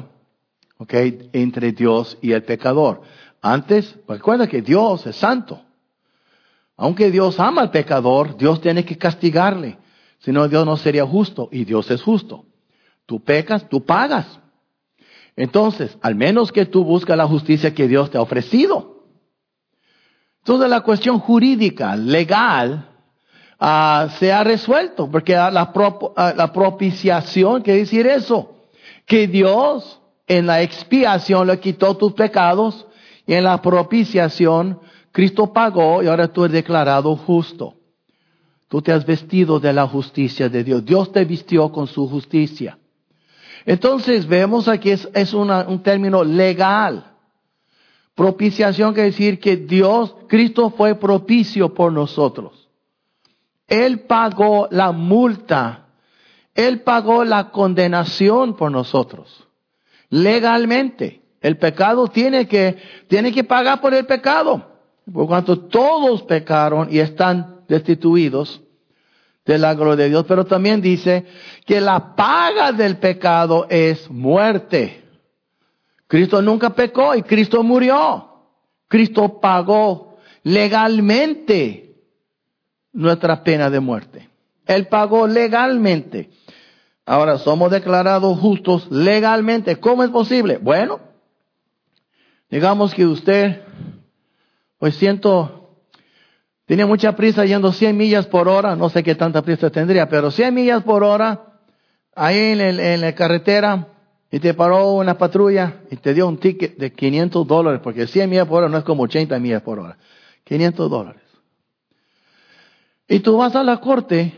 entre Dios y el pecador. Antes, recuerda que Dios es santo. Aunque Dios ama al pecador, Dios tiene que castigarle. Si no, Dios no sería justo y Dios es justo. Tú pecas, tú pagas. Entonces, al menos que tú buscas la justicia que Dios te ha ofrecido. Entonces, la cuestión jurídica, legal, se ha resuelto. Porque la propiciación, ¿qué decir eso? Que Dios en la expiación le quitó tus pecados y en la propiciación Cristo pagó y ahora tú eres declarado justo. Tú te has vestido de la justicia de Dios. Dios te vistió con su justicia. Entonces vemos aquí es un término legal. Propiciación quiere decir que Cristo fue propicio por nosotros. Él pagó la multa. Él pagó la condenación por nosotros. Legalmente. El pecado tiene que pagar por el pecado. Por cuanto todos pecaron y están destituidos de la gloria de Dios. Pero también dice que la paga del pecado es muerte. Cristo nunca pecó y Cristo murió. Cristo pagó legalmente nuestra pena de muerte. Él pagó legalmente. Ahora somos declarados justos legalmente. ¿Cómo es posible? Bueno, digamos que usted, tenía mucha prisa yendo 100 millas por hora, no sé qué tanta prisa tendría, pero 100 millas por hora, ahí en la carretera, y te paró una patrulla y te dio un ticket de $500, porque 100 millas por hora no es como 80 millas por hora. $500. Y tú vas a la corte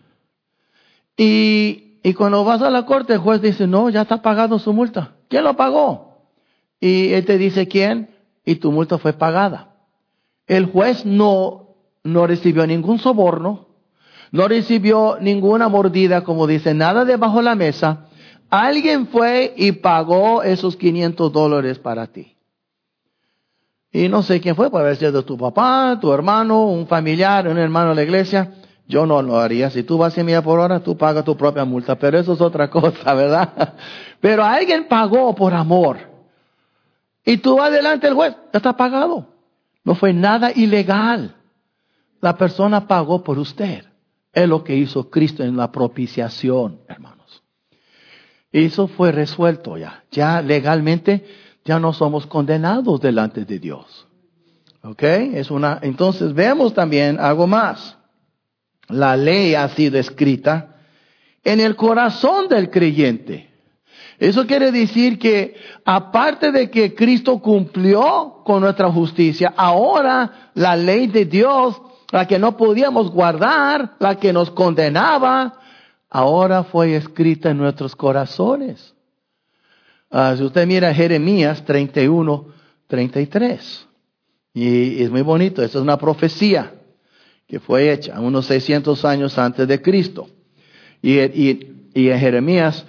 y cuando vas a la corte el juez dice, no, ya está pagado su multa. ¿Quién lo pagó? Y él te dice quién y tu multa fue pagada. El juez no recibió ningún soborno, no recibió ninguna mordida, como dice, nada debajo de la mesa. Alguien fue y pagó esos $500 para ti. Y no sé quién fue, puede haber sido tu papá, tu hermano, un familiar, un hermano de la iglesia. Yo no lo haría. Si tú vas 100 millas por hora, tú pagas tu propia multa. Pero eso es otra cosa, ¿verdad? Pero alguien pagó por amor. Y tú vas delante del juez, ya está pagado. No fue nada ilegal. La persona pagó por usted. Es lo que hizo Cristo en la propiciación, hermanos. Y eso fue resuelto ya. Ya legalmente ya no somos condenados delante de Dios. ¿Ok? Entonces vemos también algo más. La ley ha sido escrita en el corazón del creyente. Eso quiere decir que aparte de que Cristo cumplió con nuestra justicia, ahora la ley de Dios, la que no podíamos guardar, la que nos condenaba, ahora fue escrita en nuestros corazones. Si usted mira Jeremías 31:33, y es muy bonito, esta es una profecía que fue hecha unos 600 años antes de Cristo. Y en Jeremías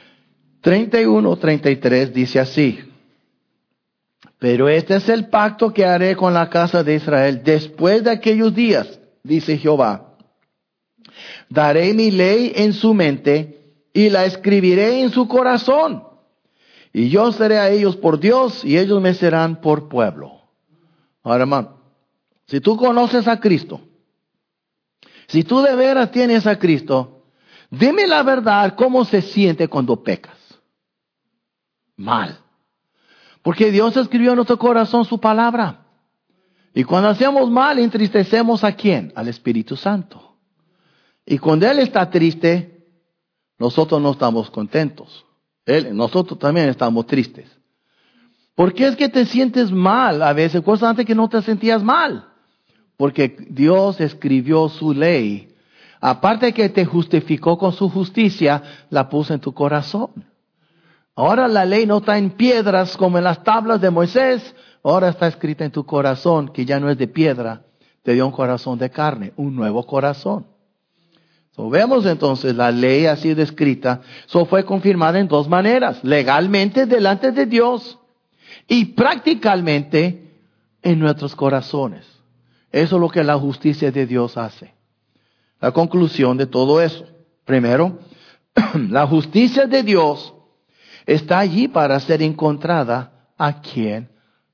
31:33 dice así: pero este es el pacto que haré con la casa de Israel después de aquellos días, dice Jehová. Daré mi ley en su mente y la escribiré en su corazón. Y yo seré a ellos por Dios y ellos me serán por pueblo. Ahora, hermano, si tú conoces a Cristo, si tú de veras tienes a Cristo, dime la verdad, ¿cómo se siente cuando pecas? Mal. Porque Dios escribió en nuestro corazón su palabra. Y cuando hacemos mal, entristecemos ¿a quién? Al Espíritu Santo. Y cuando Él está triste, nosotros no estamos contentos. Nosotros también estamos tristes. ¿Por qué es que te sientes mal a veces? Cosa antes que no te sentías mal. Porque Dios escribió su ley. Aparte de que te justificó con su justicia, la puso en tu corazón. Ahora la ley no está en piedras como en las tablas de Moisés. Ahora está escrita en tu corazón, que ya no es de piedra. Te dio un corazón de carne, un nuevo corazón. Vemos entonces la ley ha sido escrita. Fue confirmada en dos maneras: legalmente delante de Dios y prácticamente en nuestros corazones. Eso es lo que la justicia de Dios hace. La conclusión de todo eso: primero, la justicia de Dios está allí para ser encontrada a quien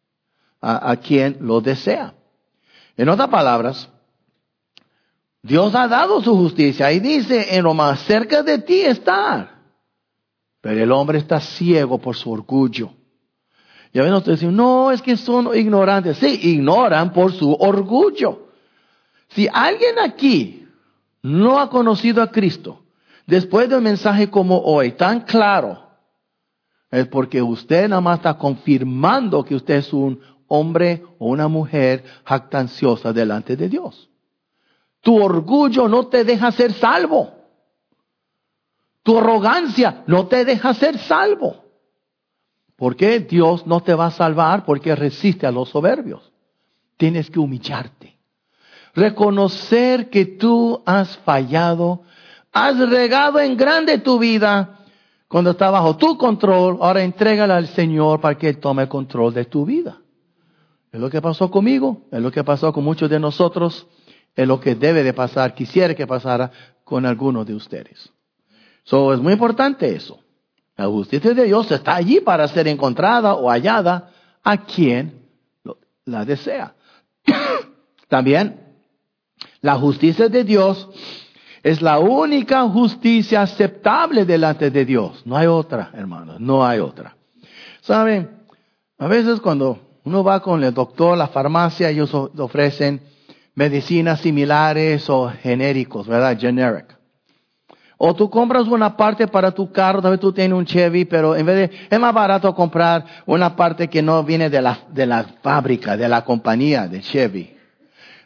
lo desea. En otras palabras, Dios ha dado su justicia y dice en Romanos: cerca de ti está. Pero el hombre está ciego por su orgullo. Y a veces nosotros decimos, no, es que son ignorantes. Sí, ignoran por su orgullo. Si alguien aquí no ha conocido a Cristo, después de un mensaje como hoy, tan claro, es porque usted nada más está confirmando que usted es un hombre o una mujer jactanciosa delante de Dios. Tu orgullo no te deja ser salvo. Tu arrogancia no te deja ser salvo. ¿Por qué Dios no te va a salvar? Porque resiste a los soberbios. Tienes que humillarte. Reconocer que tú has fallado, has regado en grande tu vida. Cuando está bajo tu control, ahora entrégala al Señor para que Él tome control de tu vida. Es lo que pasó conmigo, es lo que pasó con muchos de nosotros, es lo que debe de pasar, quisiera que pasara con algunos de ustedes. Es muy importante eso. La justicia de Dios está allí para ser encontrada o hallada a quien la desea. También, la justicia de Dios es la única justicia aceptable delante de Dios. No hay otra, hermanos, no hay otra. ¿Saben? A veces cuando uno va con el doctor, la farmacia, ellos ofrecen medicinas similares o genéricos, ¿verdad? Generic. O tú compras una parte para tu carro, tal vez tú tienes un Chevy, pero en vez de, es más barato comprar una parte que no viene de la fábrica, de la compañía de Chevy.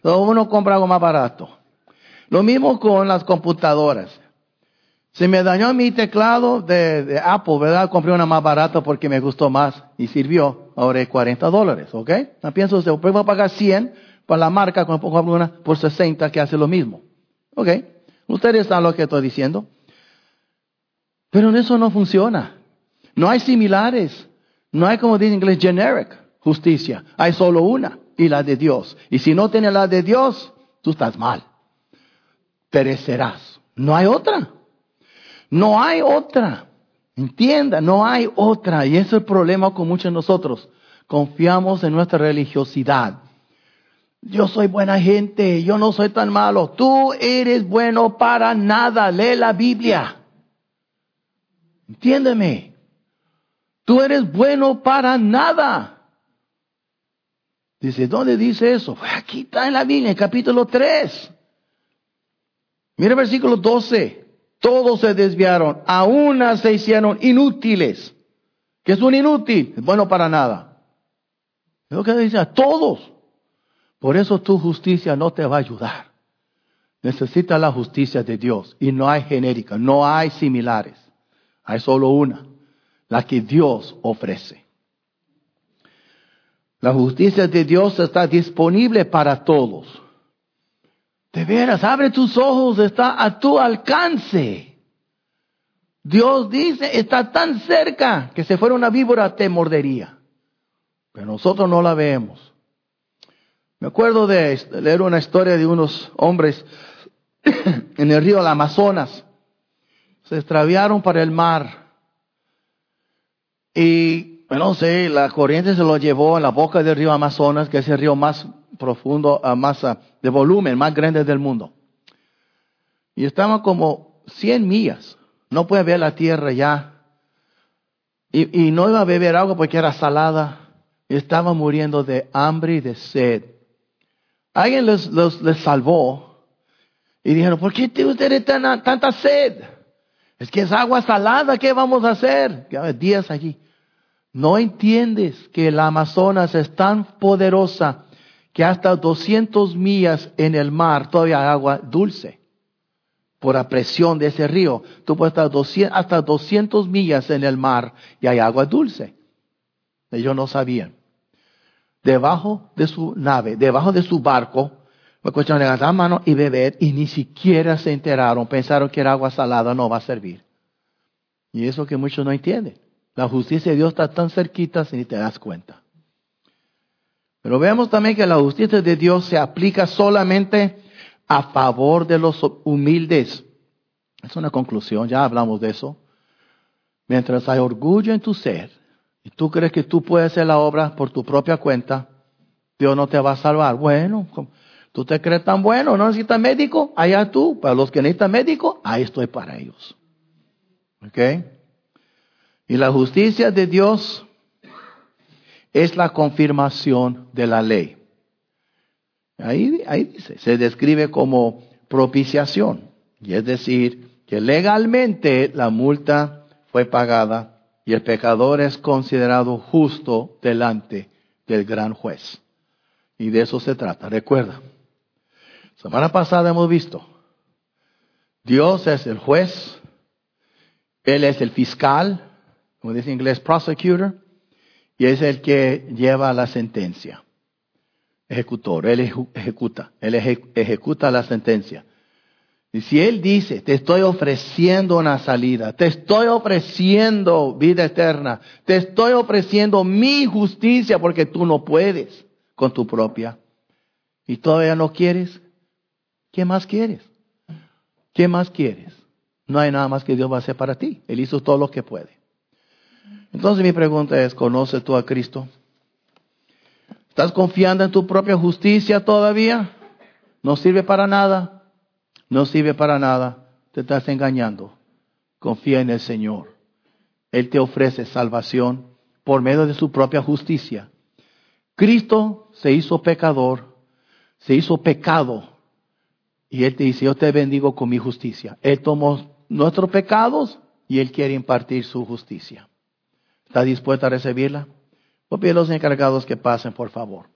Uno compra algo más barato. Lo mismo con las computadoras. Se me dañó mi teclado de Apple, ¿verdad? Compré una más barata porque me gustó más y sirvió. Ahora es $40, ¿ok? No pienso, después voy a pagar 100 para la marca cuando compro una por 60 que hace lo mismo. ¿Ok? Ustedes saben lo que estoy diciendo. Pero en eso no funciona. No hay similares. No hay, como dice en inglés, generic justicia. Hay solo una, y la de Dios. Y si no tienes la de Dios, tú estás mal. Perecerás. No hay otra. No hay otra. Entienda, no hay otra. Y ese es el problema con muchos de nosotros. Confiamos en nuestra religiosidad. Yo soy buena gente, yo no soy tan malo. Tú eres bueno para nada. Lee la Biblia. Entiéndeme. Tú eres bueno para nada. Dice, ¿dónde dice eso? Aquí está en la Biblia, en capítulo 3. Mira el versículo 12. Todos se desviaron, a una se hicieron inútiles. ¿Qué es un inútil? Es bueno para nada. Es lo que dice a todos. Por eso tu justicia no te va a ayudar. Necesitas la justicia de Dios. Y no hay genérica, no hay similares. Hay solo una, la que Dios ofrece. La justicia de Dios está disponible para todos. De veras, abre tus ojos, está a tu alcance. Dios dice, está tan cerca que si fuera una víbora te mordería. Pero nosotros no la vemos. Me acuerdo de leer una historia de unos hombres en el río Amazonas. Se extraviaron para el mar. Y, no sé, la corriente se lo llevó a la boca del río Amazonas, que es el río más profundo, más de volumen, más grande del mundo. Y estaban como 100 millas. No puede ver la tierra ya. Y no iba a beber agua porque era salada. Y estaba muriendo de hambre y de sed. Alguien les salvó. Y dijeron, ¿por qué ustedes tienen tanta sed? Es que es agua salada, ¿qué vamos a hacer? Días allí. No entiendes que el Amazonas es tan poderosa que hasta 200 millas en el mar todavía hay agua dulce. Por la presión de ese río, tú puedes estar hasta 200 millas en el mar y hay agua dulce. Ellos no sabían. Debajo de su nave, debajo de su barco, me cuestión de levantar la mano y beber y ni siquiera se enteraron. Pensaron que era agua salada, no va a servir. Y eso que muchos no entienden. La justicia de Dios está tan cerquita si ni te das cuenta. Pero vemos también que la justicia de Dios se aplica solamente a favor de los humildes. Es una conclusión, ya hablamos de eso. Mientras hay orgullo en tu ser, y tú crees que tú puedes hacer la obra por tu propia cuenta, Dios no te va a salvar. Bueno, tú te crees tan bueno, no necesitas médico, allá tú. Para los que necesitan médico, ahí estoy para ellos. ¿Ok? Y la justicia de Dios es la confirmación de la ley. Ahí dice, se describe como propiciación. Y es decir, que legalmente la multa fue pagada y el pecador es considerado justo delante del gran juez. Y de eso se trata. Recuerda, semana pasada hemos visto, Dios es el juez, Él es el fiscal, como dice en inglés, prosecutor, y es el que lleva la sentencia. Ejecutor, Él ejecuta la sentencia. Y si Él dice, te estoy ofreciendo una salida, te estoy ofreciendo vida eterna, te estoy ofreciendo mi justicia porque tú no puedes con tu propia, y todavía no quieres, ¿qué más quieres? ¿Qué más quieres? No hay nada más que Dios va a hacer para ti. Él hizo todo lo que puede. Entonces mi pregunta es, ¿conoces tú a Cristo? ¿Estás confiando en tu propia justicia todavía? No sirve para nada. No sirve para nada. Te estás engañando. Confía en el Señor. Él te ofrece salvación por medio de su propia justicia. Cristo se hizo pecador, se hizo pecado. Y Él te dice, yo te bendigo con mi justicia. Él tomó nuestros pecados y Él quiere impartir su justicia. ¿Está dispuesta a recibirla? Voy a pedir a los encargados que pasen, por favor.